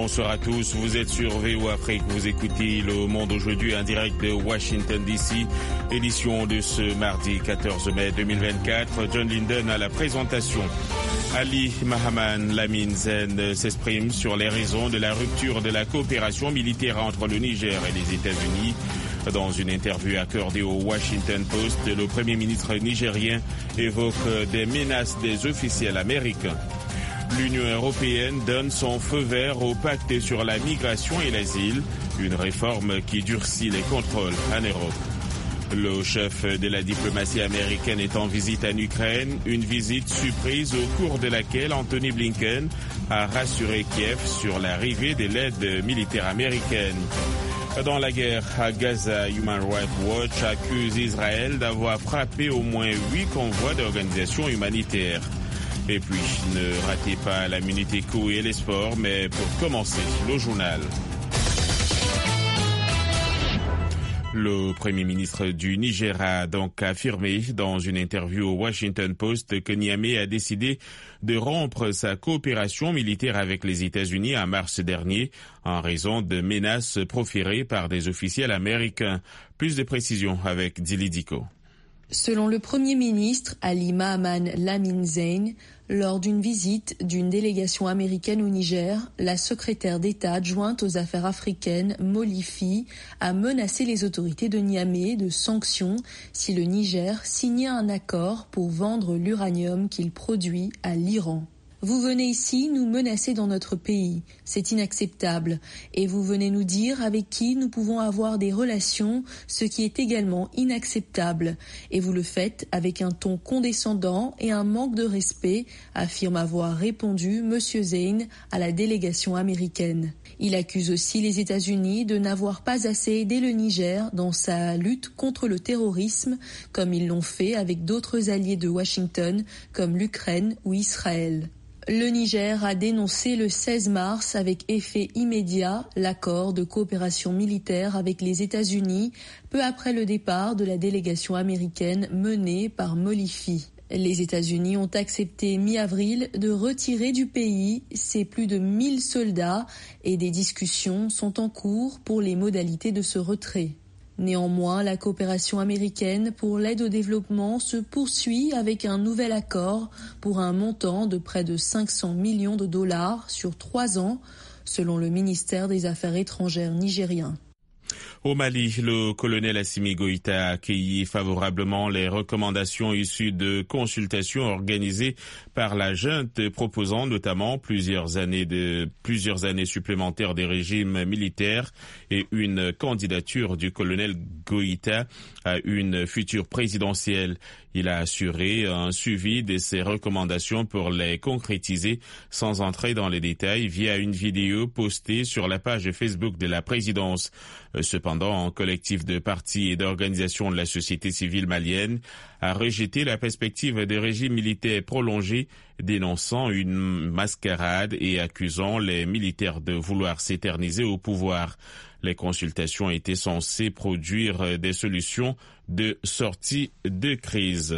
Bonsoir à tous, vous êtes sur VOA Afrique, vous écoutez Le Monde aujourd'hui en direct de Washington DC, édition de ce mardi 14 mai 2024. John Linden à la présentation. Ali Mohamed Lamine Zeine s'exprime sur les raisons de la rupture de la coopération militaire entre le Niger et les États-Unis. Dans une interview accordée au Washington Post, le Premier ministre nigérien évoque des menaces des officiels américains. L'Union européenne donne son feu vert au pacte sur la migration et l'asile, une réforme qui durcit les contrôles en Europe. Le chef de la diplomatie américaine est en visite en Ukraine, une visite surprise au cours de laquelle Anthony Blinken a rassuré Kiev sur l'arrivée de l'aide militaire américaine. Dans la guerre à Gaza, Human Rights Watch accuse Israël d'avoir frappé au moins 8 convois d'organisations humanitaires. Et puis, ne ratez pas la Minute Éco et les sports, mais pour commencer, le journal. Le Premier ministre du Niger a donc affirmé dans une interview au Washington Post que Niamey a décidé de rompre sa coopération militaire avec les États-Unis en mars dernier en raison de menaces proférées par des officiels américains. Plus de précisions avec Dili Diko. Selon le Premier ministre Ali Mohamed Lamine Zeine, lors d'une visite d'une délégation américaine au Niger, la secrétaire d'État adjointe aux affaires africaines, Molifi, a menacé les autorités de Niamey de sanctions si le Niger signait un accord pour vendre l'uranium qu'il produit à l'Iran. Vous venez ici nous menacer dans notre pays, c'est inacceptable. Et vous venez nous dire avec qui nous pouvons avoir des relations, ce qui est également inacceptable. Et vous le faites avec un ton condescendant et un manque de respect, affirme avoir répondu M. Zeine à la délégation américaine. Il accuse aussi les États-Unis de n'avoir pas assez aidé le Niger dans sa lutte contre le terrorisme, comme ils l'ont fait avec d'autres alliés de Washington, comme l'Ukraine ou Israël. Le Niger a dénoncé le 16 mars avec effet immédiat l'accord de coopération militaire avec les États-Unis peu après le départ de la délégation américaine menée par Molifi. Les États-Unis ont accepté mi-avril de retirer du pays ses plus de 1000 soldats et des discussions sont en cours pour les modalités de ce retrait. Néanmoins, la coopération américaine pour l'aide au développement se poursuit avec un nouvel accord pour un montant de près de 500 millions de dollars sur 3 ans, selon le ministère des Affaires étrangères nigérien. Au Mali, le colonel Assimi Goïta a accueilli favorablement les recommandations issues de consultations organisées par la junte proposant notamment plusieurs années supplémentaires des régimes militaires et une candidature du colonel Goïta à une future présidentielle. Il a assuré un suivi de ces recommandations pour les concrétiser sans entrer dans les détails via une vidéo postée sur la page Facebook de la présidence. Cependant, un collectif de partis et d'organisations de la société civile malienne a rejeté la perspective de régime militaire prolongé, dénonçant une mascarade et accusant les militaires de vouloir s'éterniser au pouvoir. Les consultations étaient censées produire des solutions de sortie de crise.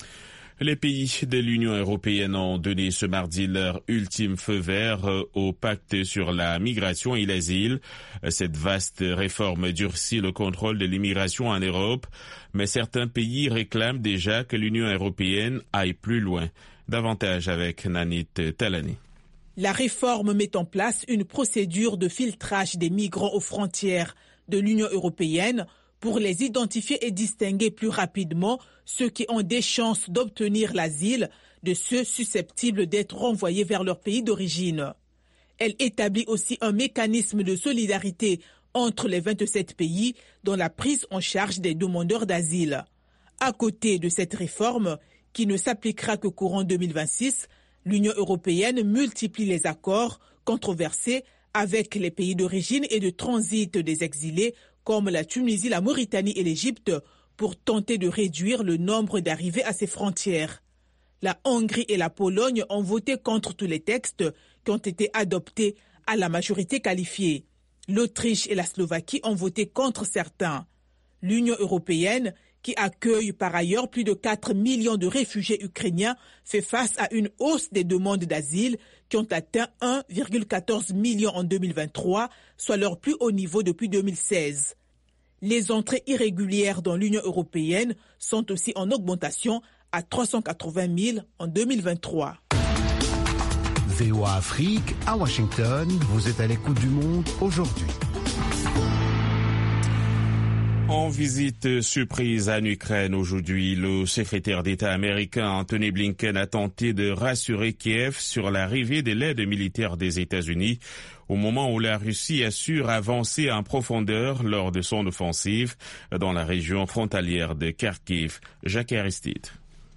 Les pays de l'Union européenne ont donné ce mardi leur ultime feu vert au pacte sur la migration et l'asile. Cette vaste réforme durcit le contrôle de l'immigration en Europe, mais certains pays réclament déjà que l'Union européenne aille plus loin. Davantage avec Nanit Talani. La réforme met en place une procédure de filtrage des migrants aux frontières de l'Union européenne pour les identifier et distinguer plus rapidement ceux qui ont des chances d'obtenir l'asile de ceux susceptibles d'être renvoyés vers leur pays d'origine. Elle établit aussi un mécanisme de solidarité entre les 27 pays dans la prise en charge des demandeurs d'asile. À côté de cette réforme, qui ne s'appliquera que courant 2026, l'Union européenne multiplie les accords controversés avec les pays d'origine et de transit des exilés comme la Tunisie, la Mauritanie et l'Égypte pour tenter de réduire le nombre d'arrivées à ses frontières. La Hongrie et la Pologne ont voté contre tous les textes qui ont été adoptés à la majorité qualifiée. L'Autriche et la Slovaquie ont voté contre certains. L'Union européenne, qui accueille par ailleurs plus de 4 millions de réfugiés ukrainiens, fait face à une hausse des demandes d'asile qui ont atteint 1,14 million en 2023, soit leur plus haut niveau depuis 2016. Les entrées irrégulières dans l'Union européenne sont aussi en augmentation à 380 000 en 2023. VOA Afrique, à Washington, vous êtes à l'écoute du monde aujourd'hui. En visite surprise en Ukraine aujourd'hui, le secrétaire d'État américain Anthony Blinken a tenté de rassurer Kiev sur l'arrivée de l'aide militaire des États-Unis au moment où la Russie assure avancer en profondeur lors de son offensive dans la région frontalière de Kharkiv. Jacques Aristide.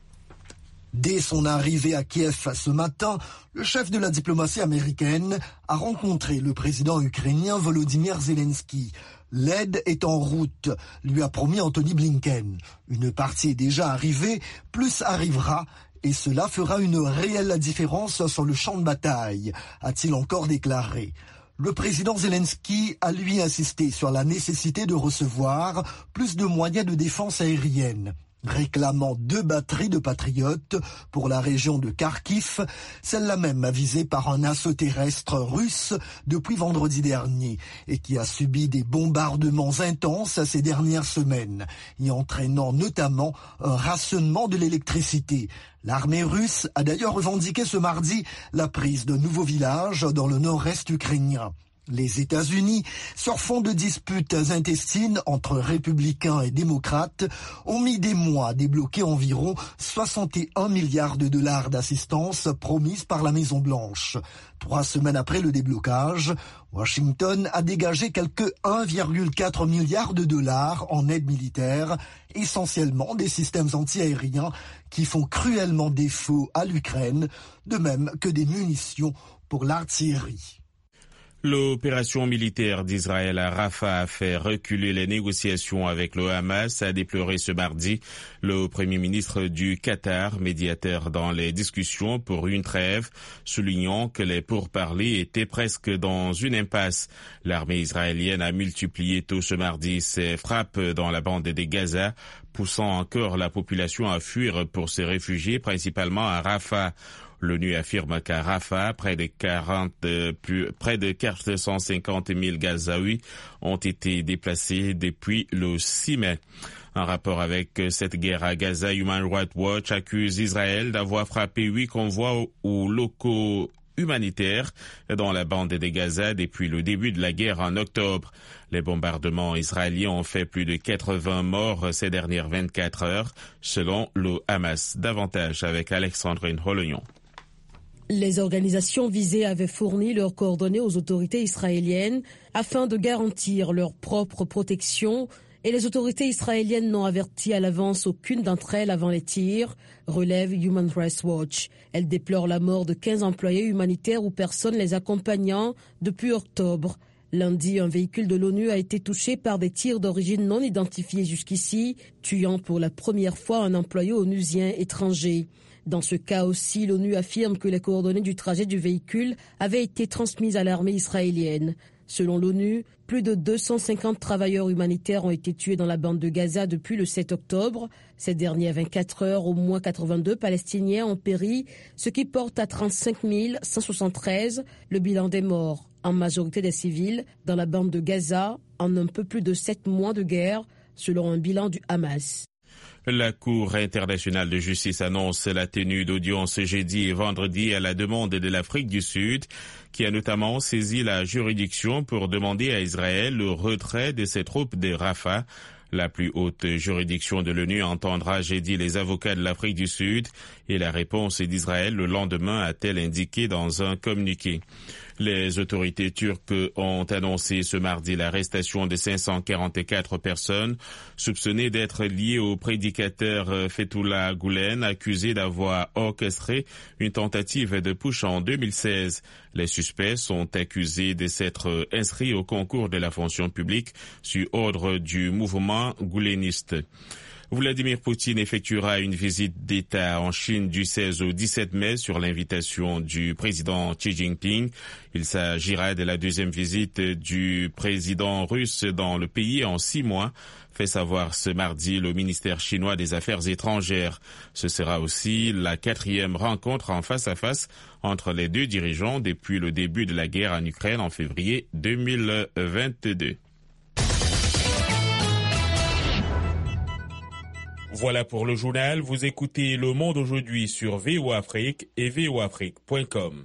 Dès son arrivée à Kiev ce matin, le chef de la diplomatie américaine a rencontré le président ukrainien Volodymyr Zelensky. L'aide est en route, lui a promis Anthony Blinken. Une partie est déjà arrivée, plus arrivera, et cela fera une réelle différence sur le champ de bataille, a-t-il encore déclaré. Le président Zelensky a lui insisté sur la nécessité de recevoir plus de moyens de défense aérienne. Réclamant 2 batteries de patriotes pour la région de Kharkiv, celle-là même avisée par un assaut terrestre russe depuis vendredi dernier et qui a subi des bombardements intenses ces dernières semaines, y entraînant notamment un rationnement de l'électricité. L'armée russe a d'ailleurs revendiqué ce mardi la prise de nouveaux villages dans le nord-est ukrainien. Les États-Unis, sur fond de disputes intestines entre républicains et démocrates, ont mis des mois à débloquer environ 61 milliards de dollars d'assistance promise par la Maison-Blanche. 3 semaines après le déblocage, Washington a dégagé quelques 1,4 milliard de dollars en aide militaire, essentiellement des systèmes antiaériens qui font cruellement défaut à l'Ukraine, de même que des munitions pour l'artillerie. L'opération militaire d'Israël à Rafah a fait reculer les négociations avec le Hamas, a déploré ce mardi le Premier ministre du Qatar, médiateur dans les discussions pour une trêve, soulignant que les pourparlers étaient presque dans une impasse. L'armée israélienne a multiplié tôt ce mardi ses frappes dans la bande de Gaza, poussant encore la population à fuir pour se réfugier, principalement à Rafah. L'ONU affirme qu'à Rafah, près de 450 000 Gazaouis ont été déplacés depuis le 6 mai. En rapport avec cette guerre à Gaza, Human Rights Watch accuse Israël d'avoir frappé 8 convois ou locaux humanitaires dans la bande de Gaza depuis le début de la guerre en octobre. Les bombardements israéliens ont fait plus de 80 morts ces dernières 24 heures, selon le Hamas. Davantage avec Alexandrine Rolognon. Les organisations visées avaient fourni leurs coordonnées aux autorités israéliennes afin de garantir leur propre protection et les autorités israéliennes n'ont averti à l'avance aucune d'entre elles avant les tirs, relève Human Rights Watch. Elle déplore la mort de 15 employés humanitaires ou personnes les accompagnant depuis octobre. Lundi, un véhicule de l'ONU a été touché par des tirs d'origine non identifiée jusqu'ici, tuant pour la première fois un employé onusien étranger. Dans ce cas aussi, l'ONU affirme que les coordonnées du trajet du véhicule avaient été transmises à l'armée israélienne. Selon l'ONU, plus de 250 travailleurs humanitaires ont été tués dans la bande de Gaza depuis le 7 octobre. Ces dernières 24 heures, au moins 82 Palestiniens ont péri, ce qui porte à 35 173 le bilan des morts, en majorité des civils, dans la bande de Gaza, en un peu plus de 7 mois de guerre, selon un bilan du Hamas. La Cour internationale de justice annonce la tenue d'audience jeudi et vendredi à la demande de l'Afrique du Sud, qui a notamment saisi la juridiction pour demander à Israël le retrait de ses troupes de Rafah. La plus haute juridiction de l'ONU entendra jeudi les avocats de l'Afrique du Sud et la réponse d'Israël le lendemain, a-t-elle indiqué dans un communiqué. Les autorités turques ont annoncé ce mardi l'arrestation de 544 personnes soupçonnées d'être liées au prédicateur Fethullah Gülen, accusé d'avoir orchestré une tentative de putsch en 2016. Les suspects sont accusés de s'être inscrits au concours de la fonction publique sur ordre du mouvement gouléniste. Vladimir Poutine effectuera une visite d'État en Chine du 16 au 17 mai sur l'invitation du président Xi Jinping. Il s'agira de la deuxième visite du président russe dans le pays en 6 mois, fait savoir ce mardi le ministère chinois des Affaires étrangères. Ce sera aussi la 4e rencontre en face à face entre les deux dirigeants depuis le début de la guerre en Ukraine en février 2022. Voilà pour le journal. Vous écoutez Le Monde aujourd'hui sur VOA Afrique et voaafrique.com.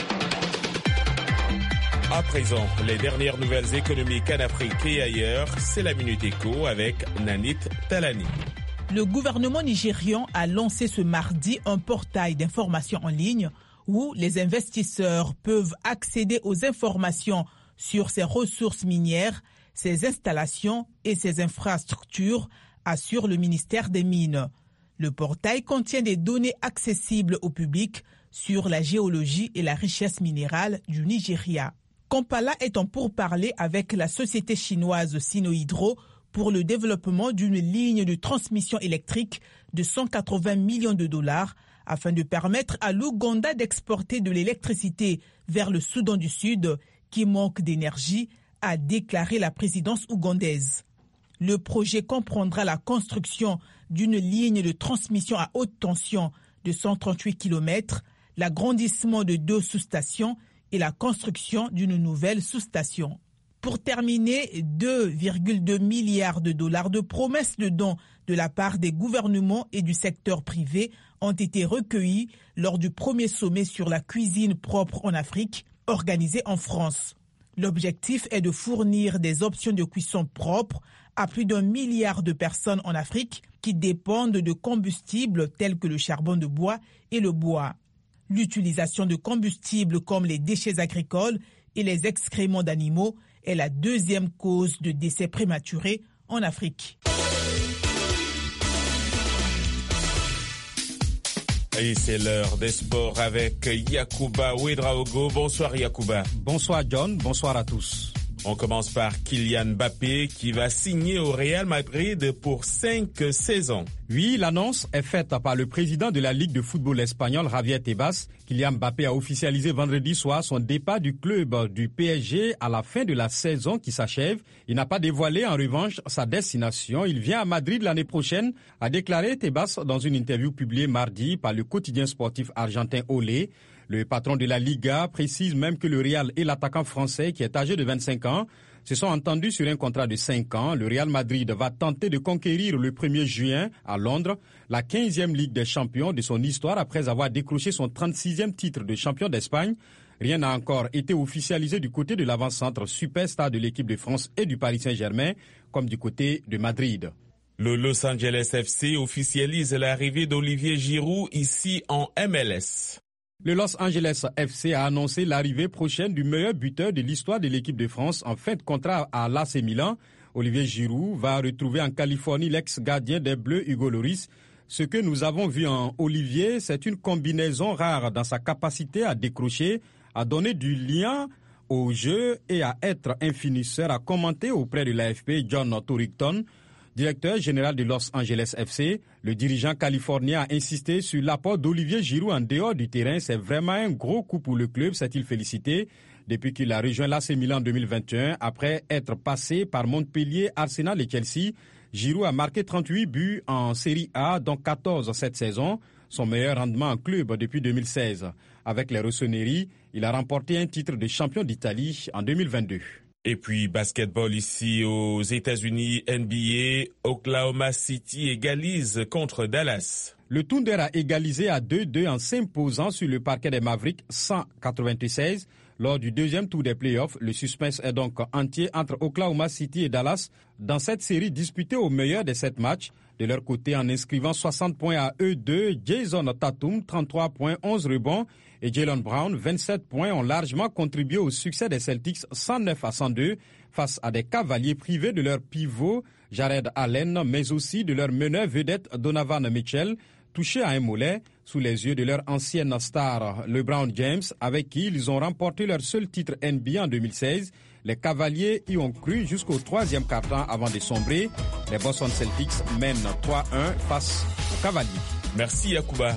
À présent, les dernières nouvelles économiques en Afrique et ailleurs, c'est la Minute Éco avec Nanit Talani. Le gouvernement nigérian a lancé ce mardi un portail d'information en ligne où les investisseurs peuvent accéder aux informations sur ses ressources minières, ses installations et ses infrastructures, assure le ministère des Mines. Le portail contient des données accessibles au public sur la géologie et la richesse minérale du Nigeria. Kampala est en pourparlers avec la société chinoise Sinohydro pour le développement d'une ligne de transmission électrique de 180 millions de dollars afin de permettre à l'Ouganda d'exporter de l'électricité vers le Soudan du Sud qui manque d'énergie, a déclaré la présidence ougandaise. Le projet comprendra la construction d'une ligne de transmission à haute tension de 138 km, l'agrandissement de 2 sous-stations et la construction d'une nouvelle sous-station. Pour terminer, 2,2 milliards de dollars de promesses de dons de la part des gouvernements et du secteur privé ont été recueillis lors du premier sommet sur la cuisine propre en Afrique, organisé en France. L'objectif est de fournir des options de cuisson propres à plus d'1 milliard de personnes en Afrique qui dépendent de combustibles tels que le charbon de bois et le bois. L'utilisation de combustibles comme les déchets agricoles et les excréments d'animaux est la 2e cause de décès prématurés en Afrique. Et c'est l'heure des sports avec Yacouba Ouedraogo. Bonsoir Yacouba. Bonsoir John, bonsoir à tous. On commence par Kylian Mbappé qui va signer au Real Madrid pour 5 saisons. Oui, l'annonce est faite par le président de la Ligue de football espagnol, Javier Tebas. Kylian Mbappé a officialisé vendredi soir son départ du club du PSG à la fin de la saison qui s'achève. Il n'a pas dévoilé en revanche sa destination. Il vient à Madrid l'année prochaine, a déclaré Tebas dans une interview publiée mardi par le quotidien sportif argentin Olé. Le patron de la Liga précise même que le Real et l'attaquant français, qui est âgé de 25 ans, se sont entendus sur un contrat de 5 ans. Le Real Madrid va tenter de conquérir le 1er juin à Londres la 15e Ligue des champions de son histoire après avoir décroché son 36e titre de champion d'Espagne. Rien n'a encore été officialisé du côté de l'avant-centre superstar de l'équipe de France et du Paris Saint-Germain, comme du côté de Madrid. Le Los Angeles FC officialise l'arrivée d'Olivier Giroud ici en MLS. Le Los Angeles FC a annoncé l'arrivée prochaine du meilleur buteur de l'histoire de l'équipe de France en fin de contrat à l'AC Milan. Olivier Giroud va retrouver en Californie l'ex-gardien des Bleus Hugo Lloris. Ce que nous avons vu en Olivier, c'est une combinaison rare dans sa capacité à décrocher, à donner du lien au jeu et à être un finisseur, a commenté auprès de l'AFP John Torrington, directeur général de Los Angeles FC. Le dirigeant californien a insisté sur l'apport d'Olivier Giroud en dehors du terrain. C'est vraiment un gros coup pour le club, s'est-il félicité. Depuis qu'il a rejoint l'AC Milan en 2021, après être passé par Montpellier, Arsenal et Chelsea, Giroud a marqué 38 buts en Série A, dont 14 cette saison, son meilleur rendement en club depuis 2016. Avec les Rossoneri, il a remporté un titre de champion d'Italie en 2022. Et puis, basketball ici aux États-Unis, NBA, Oklahoma City égalise contre Dallas. Le Thunder a égalisé à 2-2 en s'imposant sur le parquet des Mavericks 196. Lors du deuxième tour des playoffs, le suspense est donc entier entre Oklahoma City et Dallas dans cette série disputée au meilleur des 7 matchs. De leur côté, en inscrivant 60 points à eux deux, Jason Tatum, 33 points, 11 rebonds, et Jaylen Brown, 27 points, ont largement contribué au succès des Celtics 109-102 face à des cavaliers privés de leur pivot Jared Allen, mais aussi de leur meneur vedette Donovan Mitchell, touché à un mollet sous les yeux de leur ancienne star LeBron James, avec qui ils ont remporté leur seul titre NBA en 2016. Les Cavaliers y ont cru jusqu'au 3e quart-temps avant de sombrer. Les Boston Celtics mènent 3-1 face aux Cavaliers. Merci Yacouba.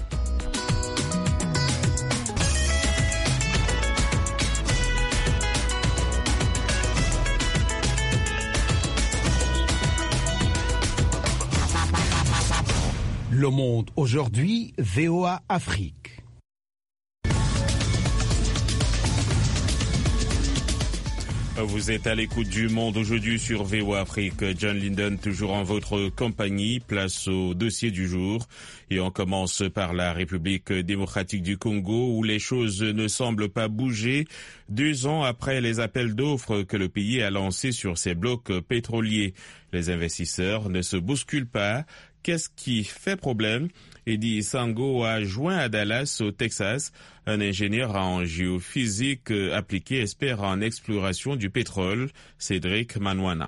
Le Monde aujourd'hui, VOA Afrique. Vous êtes à l'écoute du Monde aujourd'hui sur VOA Afrique. John Linden, toujours en votre compagnie. Place au dossier du jour. Et on commence par la République démocratique du Congo, où les choses ne semblent pas bouger 2 ans après les appels d'offres que le pays a lancés sur ses blocs pétroliers. Les investisseurs ne se bousculent pas. Qu'est-ce qui fait problème? Eddie Sango a joint à Dallas, au Texas. Un ingénieur en géophysique appliquée espère en exploration du pétrole. Cédric Manouana.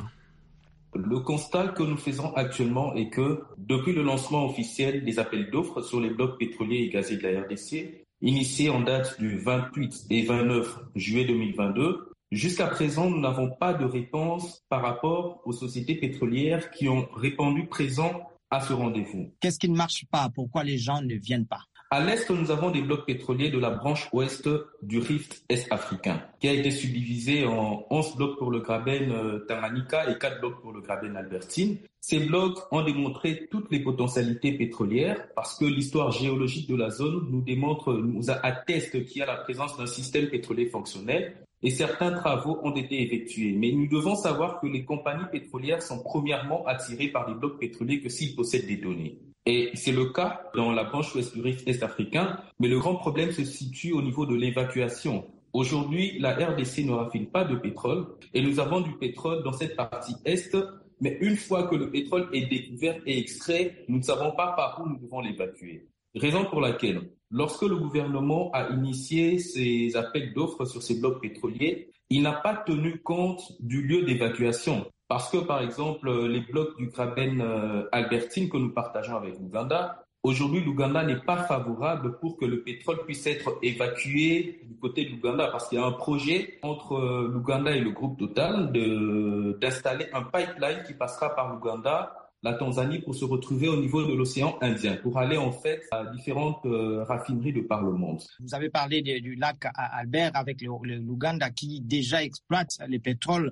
Le constat que nous faisons actuellement est que depuis le lancement officiel des appels d'offres sur les blocs pétroliers et gaziers de la RDC, initié en date du 28 et 29 juillet 2022, jusqu'à présent, nous n'avons pas de réponse par rapport aux sociétés pétrolières qui ont répondu présent à ce rendez-vous. Qu'est-ce qui ne marche pas? Pourquoi les gens ne viennent pas? À l'est, nous avons des blocs pétroliers de la branche ouest du rift est-africain, qui a été subdivisé en 11 blocs pour le Graben Tanganyika et 4 blocs pour le Graben Albertine. Ces blocs ont démontré toutes les potentialités pétrolières parce que l'histoire géologique de la zone nous atteste qu'il y a la présence d'un système pétrolier fonctionnel. Et certains travaux ont été effectués. Mais nous devons savoir que les compagnies pétrolières sont premièrement attirées par les blocs pétroliers que s'ils possèdent des données. Et c'est le cas dans la branche ouest du rift est-africain, mais le grand problème se situe au niveau de l'évacuation. Aujourd'hui, la RDC ne raffine pas de pétrole et nous avons du pétrole dans cette partie est, mais une fois que le pétrole est découvert et extrait, nous ne savons pas par où nous devons l'évacuer. Raison pour laquelle, lorsque le gouvernement a initié ses appels d'offres sur ces blocs pétroliers, il n'a pas tenu compte du lieu d'évacuation. Parce que, par exemple, les blocs du Graben Albertine que nous partageons avec l'Ouganda, aujourd'hui, l'Ouganda n'est pas favorable pour que le pétrole puisse être évacué du côté de l'Ouganda, parce qu'il y a un projet entre l'Ouganda et le groupe Total d'installer un pipeline qui passera par l'Ouganda, la Tanzanie, pour se retrouver au niveau de l'océan Indien, pour aller en fait à différentes raffineries de par le monde. Vous avez parlé du lac Albert avec l'Ouganda qui déjà exploite les pétroles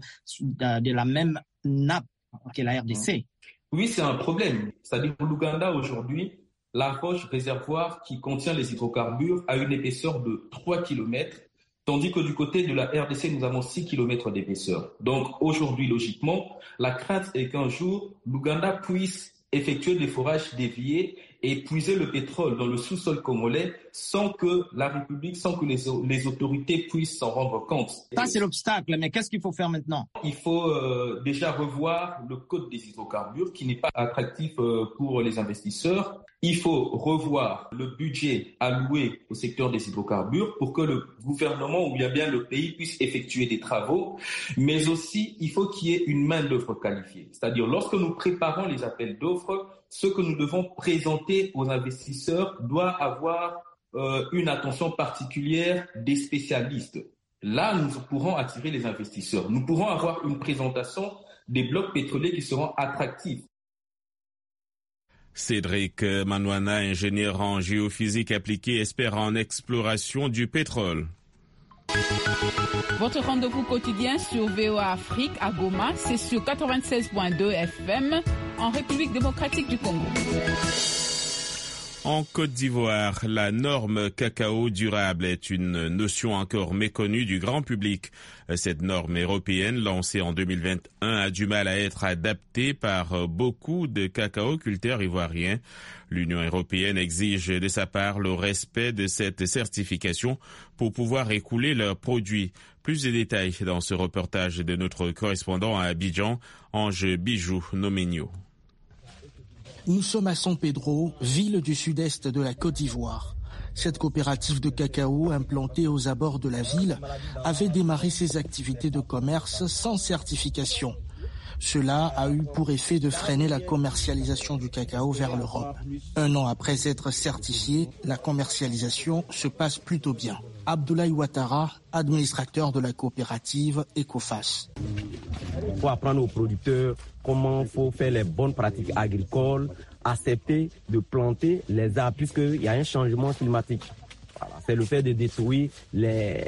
de la même nappe que la RDC. Oui, c'est un problème. C'est-à-dire que l'Ouganda aujourd'hui, la roche réservoir qui contient les hydrocarbures a une épaisseur de 3 km, tandis que du côté de la RDC, nous avons 6 km d'épaisseur. Donc aujourd'hui, logiquement, la crainte est qu'un jour, l'Ouganda puisse effectuer des forages déviés et puiser le pétrole dans le sous-sol congolais sans que la République, sans que les autorités puissent s'en rendre compte. Ça, c'est l'obstacle, mais qu'est-ce qu'il faut faire maintenant? Il faut déjà revoir le code des hydrocarbures qui n'est pas attractif pour les investisseurs. Il faut revoir le budget alloué au secteur des hydrocarbures pour que le gouvernement ou bien le pays puisse effectuer des travaux, mais aussi il faut qu'il y ait une main-d'œuvre qualifiée. C'est-à-dire, lorsque nous préparons les appels d'offres, ce que nous devons présenter aux investisseurs doit avoir une attention particulière des spécialistes. Là, nous pourrons attirer les investisseurs. Nous pourrons avoir une présentation des blocs pétroliers qui seront attractifs. Cédric Manouana, ingénieur en géophysique appliquée, espère en exploration du pétrole. Votre rendez-vous quotidien sur VOA Afrique à Goma, c'est sur 96.2 FM en République démocratique du Congo. En Côte d'Ivoire, la norme cacao durable est une notion encore méconnue du grand public. Cette norme européenne, lancée en 2021, a du mal à être adaptée par beaucoup de cacaoculteurs ivoiriens. L'Union européenne exige de sa part le respect de cette certification pour pouvoir écouler leurs produits. Plus de détails dans ce reportage de notre correspondant à Abidjan, Ange Bijou Nomenio. Nous sommes à San Pedro, ville du sud-est de la Côte d'Ivoire. Cette coopérative de cacao implantée aux abords de la ville avait démarré ses activités de commerce sans certification. Cela a eu pour effet de freiner la commercialisation du cacao vers l'Europe. 1 an après être certifié, la commercialisation se passe plutôt bien. Abdoulaye Ouattara, administrateur de la coopérative Ecofas. Il faut apprendre aux producteurs comment il faut faire les bonnes pratiques agricoles, accepter de planter les arbres puisqu'il y a un changement climatique. Voilà, c'est le fait de détruire les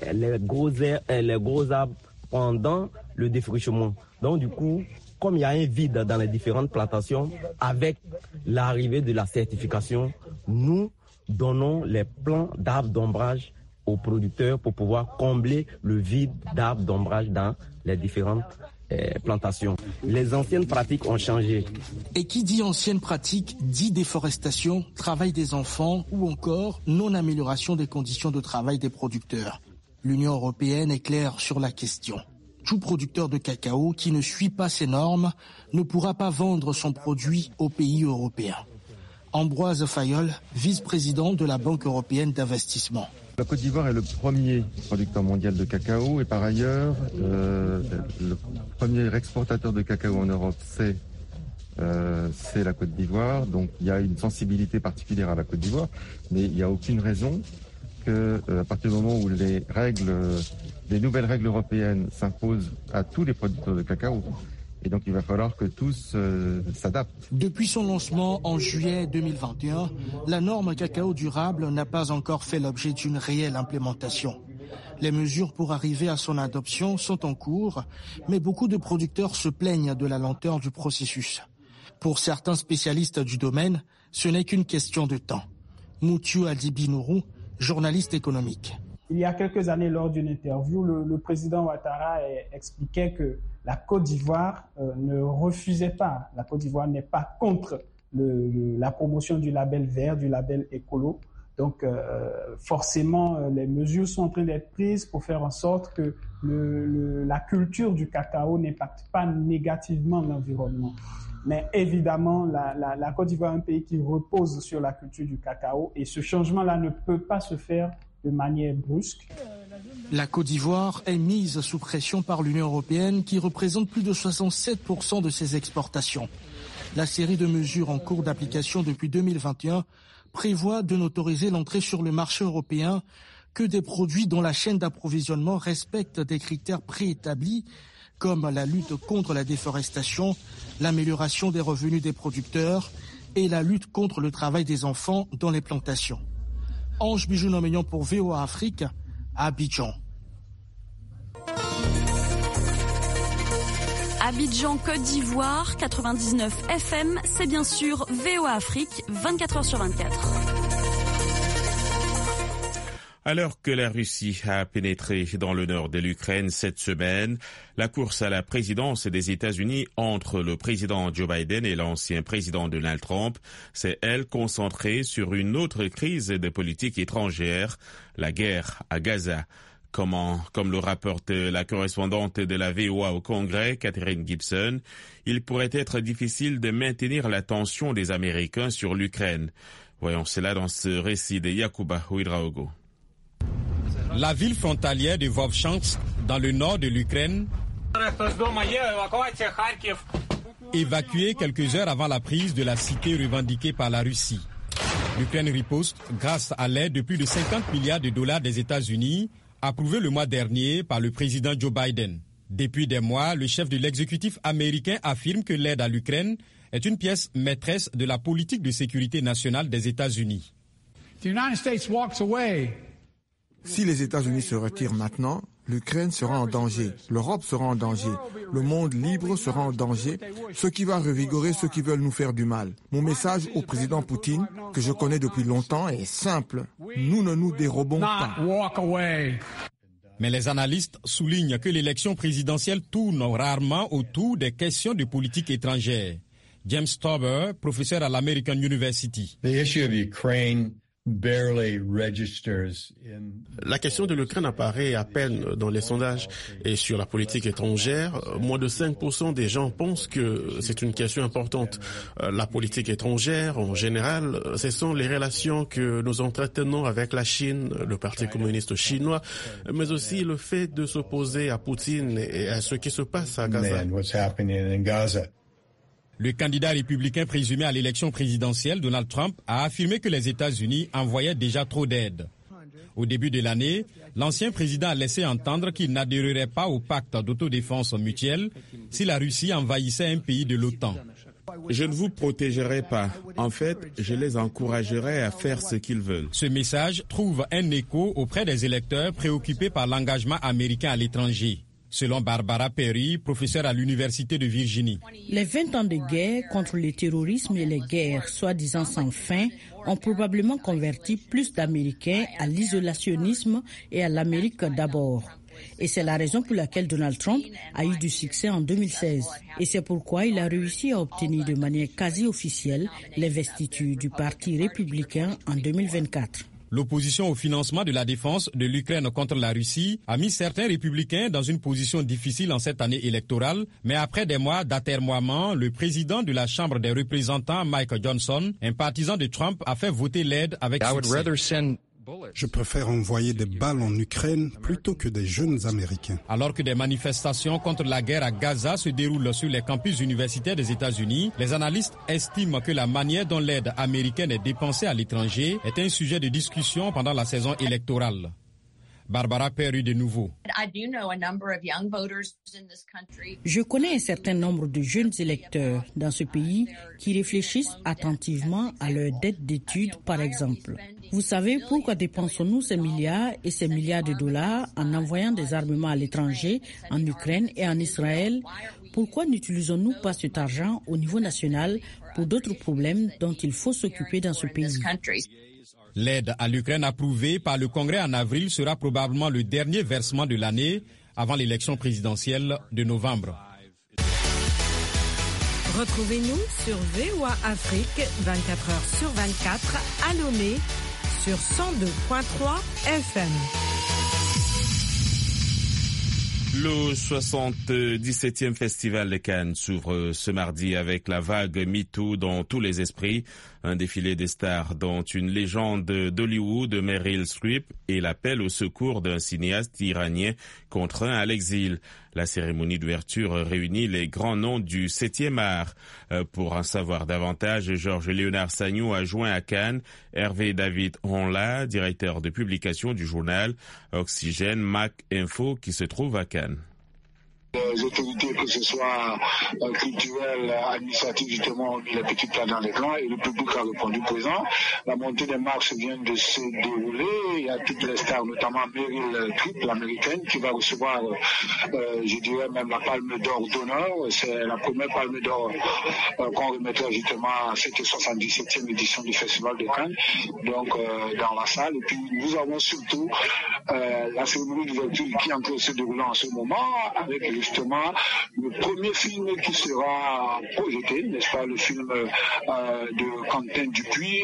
gros arbres pendant le défrichement. Donc du coup, comme il y a un vide dans les différentes plantations, avec l'arrivée de la certification, nous donnons les plants d'arbres d'ombrage aux producteurs pour pouvoir combler le vide d'arbres d'ombrage dans les différentes plantations. Les anciennes pratiques ont changé. Et qui dit anciennes pratiques dit déforestation, travail des enfants ou encore non-amélioration des conditions de travail des producteurs. L'Union européenne est claire sur la question. Tout producteur de cacao qui ne suit pas ces normes ne pourra pas vendre son produit aux pays européens. Ambroise Fayol, vice-président de la Banque européenne d'investissement. La Côte d'Ivoire est le premier producteur mondial de cacao et par ailleurs, le premier exportateur de cacao en Europe, c'est la Côte d'Ivoire. Donc il y a une sensibilité particulière à la Côte d'Ivoire, mais il n'y a aucune raison que, à partir du moment où les nouvelles règles européennes s'imposent à tous les producteurs de cacao, et donc il va falloir que tous s'adaptent. Depuis son lancement en juillet 2021, la norme cacao durable n'a pas encore fait l'objet d'une réelle implémentation. Les mesures pour arriver à son adoption sont en cours, mais beaucoup de producteurs se plaignent de la lenteur du processus. Pour certains spécialistes du domaine, ce n'est qu'une question de temps. Moutiu Adibinourou, journaliste économique. Il y a quelques années, lors d'une interview, le président Ouattara expliquait que la Côte d'Ivoire ne refusait pas. La Côte d'Ivoire n'est pas contre la promotion du label vert, du label écolo. Donc, forcément, les mesures sont en train d'être prises pour faire en sorte que la culture du cacao n'impacte pas négativement l'environnement. Mais évidemment, la Côte d'Ivoire est un pays qui repose sur la culture du cacao et ce changement-là ne peut pas se faire de manière brusque. La Côte d'Ivoire est mise sous pression par l'Union européenne qui représente plus de 67% de ses exportations. La série de mesures en cours d'application depuis 2021 prévoit de n'autoriser l'entrée sur le marché européen que des produits dont la chaîne d'approvisionnement respecte des critères préétablis comme la lutte contre la déforestation, l'amélioration des revenus des producteurs et la lutte contre le travail des enfants dans les plantations. Ange Bijou-Nomignon pour VOA Afrique, à Abidjan. Abidjan, Côte d'Ivoire, 99 FM, c'est bien sûr VOA Afrique, 24h sur 24. Alors que la Russie a pénétré dans le nord de l'Ukraine cette semaine, la course à la présidence des États-Unis entre le président Joe Biden et l'ancien président Donald Trump s'est, elle, concentrée sur une autre crise de politique étrangère, la guerre à Gaza. Comme le rapporte la correspondante de la VOA au Congrès, Catherine Gibson, il pourrait être difficile de maintenir l'attention des Américains sur l'Ukraine. Voyons cela dans ce récit de Yacouba Ouidraogo. La ville frontalière de Vovchansk, dans le nord de l'Ukraine, évacuée quelques heures avant la prise de la cité revendiquée par la Russie. L'Ukraine riposte grâce à l'aide de plus de 50 milliards de dollars des États-Unis, approuvée le mois dernier par le président Joe Biden. Depuis des mois, le chef de l'exécutif américain affirme que l'aide à l'Ukraine est une pièce maîtresse de la politique de sécurité nationale des États-Unis. Si les États-Unis se retirent maintenant, l'Ukraine sera en danger, l'Europe sera en danger, le monde libre sera en danger, ce qui va revigorer ceux qui veulent nous faire du mal. Mon message au président Poutine, que je connais depuis longtemps, est simple. Nous ne nous dérobons pas. Mais les analystes soulignent que l'élection présidentielle tourne rarement autour des questions de politique étrangère. James Tauber, professeur à l'American University. La question de l'Ukraine apparaît à peine dans les sondages. Et sur la politique étrangère, moins de 5% des gens pensent que c'est une question importante. La politique étrangère, en général, ce sont les relations que nous entretenons avec la Chine, le Parti communiste chinois, mais aussi le fait de s'opposer à Poutine et à ce qui se passe à Gaza. Le candidat républicain présumé à l'élection présidentielle, Donald Trump, a affirmé que les États-Unis envoyaient déjà trop d'aide. Au début de l'année, l'ancien président a laissé entendre qu'il n'adhérerait pas au pacte d'autodéfense mutuelle si la Russie envahissait un pays de l'OTAN. Je ne vous protégerai pas. En fait, je les encouragerai à faire ce qu'ils veulent. Ce message trouve un écho auprès des électeurs préoccupés par l'engagement américain à l'étranger. Selon Barbara Perry, professeure à l'Université de Virginie. Les 20 ans de guerre contre le terrorisme et les guerres soi-disant sans fin ont probablement converti plus d'Américains à l'isolationnisme et à l'Amérique d'abord. Et c'est la raison pour laquelle Donald Trump a eu du succès en 2016. Et c'est pourquoi il a réussi à obtenir de manière quasi officielle l'investiture du Parti républicain en 2024. L'opposition au financement de la défense de l'Ukraine contre la Russie a mis certains républicains dans une position difficile en cette année électorale, mais après des mois d'atermoiement, le président de la Chambre des représentants, Mike Johnson, un partisan de Trump, a fait voter l'aide avec succès. Je préfère envoyer des balles en Ukraine plutôt que des jeunes Américains. Alors que des manifestations contre la guerre à Gaza se déroulent sur les campus universitaires des États-Unis, les analystes estiment que la manière dont l'aide américaine est dépensée à l'étranger est un sujet de discussion pendant la saison électorale. Barbara Perry de nouveau. Je connais un certain nombre de jeunes électeurs dans ce pays qui réfléchissent attentivement à leur dette d'études, par exemple. Vous savez pourquoi dépensons-nous ces milliards et ces milliards de dollars en envoyant des armements à l'étranger, en Ukraine et en Israël? Pourquoi n'utilisons-nous pas cet argent au niveau national pour d'autres problèmes dont il faut s'occuper dans ce pays? L'aide à l'Ukraine approuvée par le Congrès en avril sera probablement le dernier versement de l'année avant l'élection présidentielle de novembre. Retrouvez-nous sur VOA Afrique 24h sur 24 à Lomé sur 102.3 FM. Le 77e Festival de Cannes s'ouvre ce mardi avec la vague MeToo dans tous les esprits, un défilé des stars dont une légende d'Hollywood, Meryl Streep, et l'appel au secours d'un cinéaste iranien contraint à l'exil. La cérémonie d'ouverture réunit les grands noms du 7e art. Pour en savoir davantage, Georges-Léonard Sagnon a joint à Cannes Hervé David Honla, directeur de publication du journal Oxygène Mac Info qui se trouve à Cannes. Les autorités, que ce soit culturelles, administratives, justement, ont mis les petits plats dans les grands et le public a répondu présent. La montée des marches vient de se dérouler. Il y a toutes les stars, notamment Meryl Streep, l'américaine, qui va recevoir, je dirais même la palme d'or d'honneur. C'est la première palme d'or qu'on remettra justement à cette 77e édition du Festival de Cannes, donc dans la salle. Et puis nous avons surtout la cérémonie d'ouverture qui est en train de se dérouler en ce moment avec justement le premier film qui sera projeté, n'est-ce pas, le film de Quentin Dupuis,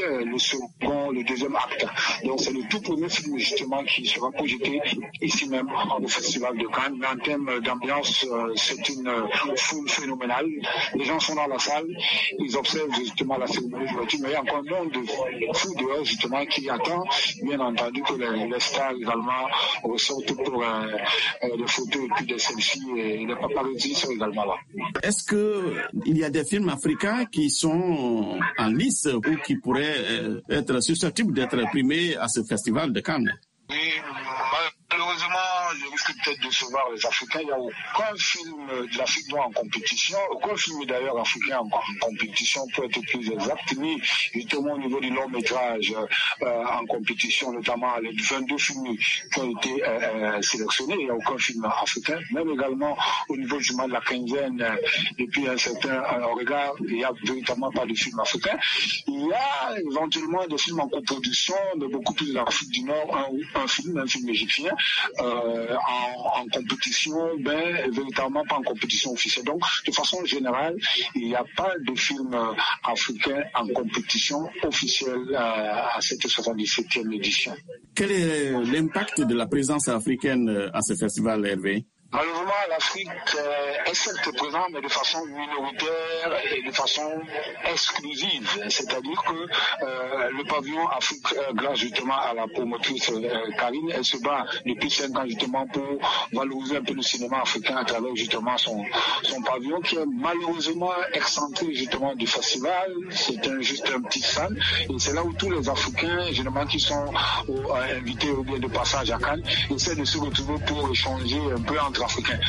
le deuxième acte. Donc c'est le tout premier film justement qui sera projeté ici même au Festival de Cannes. Mais en termes d'ambiance, c'est une foule phénoménale. Les gens sont dans la salle, ils observent justement la cérémonie d'ouverture, mais il y a encore un monde de fou dehors justement qui attend, bien entendu, que les stars également ressortent pour des photos et puis des selfies. Et les paparazzi sont également là. Est-ce qu'il y a des films africains qui sont en lice ou qui pourraient être susceptibles d'être primés à ce festival de Cannes? Oui, malheureusement, je risque peut-être de décevoir les Africains. Il n'y a aucun film de l'Afrique noire en compétition, aucun film d'ailleurs africain en compétition, pour être plus exact, ni justement au niveau du long métrage en compétition, notamment les 22 films qui ont été sélectionnés. Il n'y a aucun film africain, même également au niveau du de la quinzaine, et puis un certain regard, il n'y a véritablement pas de film africain. Il y a éventuellement des films en coproduction, mais beaucoup plus de l'Afrique du Nord, un film égyptien, en compétition, véritablement pas en compétition officielle. Donc, de façon générale, il n'y a pas de film africain en compétition officielle à cette 77e édition. Quel est l'impact de la présence africaine à ce festival, Hervé? Malheureusement, l'Afrique est certes présente, mais de façon minoritaire et de façon exclusive. C'est-à-dire que le pavillon Afrique, grâce justement à la promotrice Karine, elle se bat depuis 5 ans justement pour valoriser un peu le cinéma africain à travers justement son pavillon qui est malheureusement excentré justement du festival. C'est juste un petit stand et c'est là où tous les Africains, généralement qui sont invités ou bien de passage à Cannes, essaient de se retrouver pour échanger un peu entre Africains.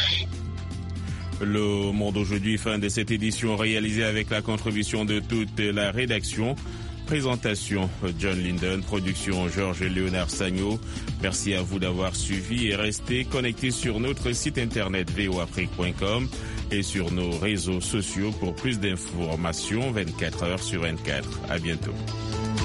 Le Monde aujourd'hui, fin de cette édition réalisée avec la contribution de toute la rédaction. Présentation John Linden, production Georges Léonard Sagno. Merci à vous d'avoir suivi et restez connectés sur notre site internet voafrique.com et sur nos réseaux sociaux pour plus d'informations 24 heures sur 24. À bientôt.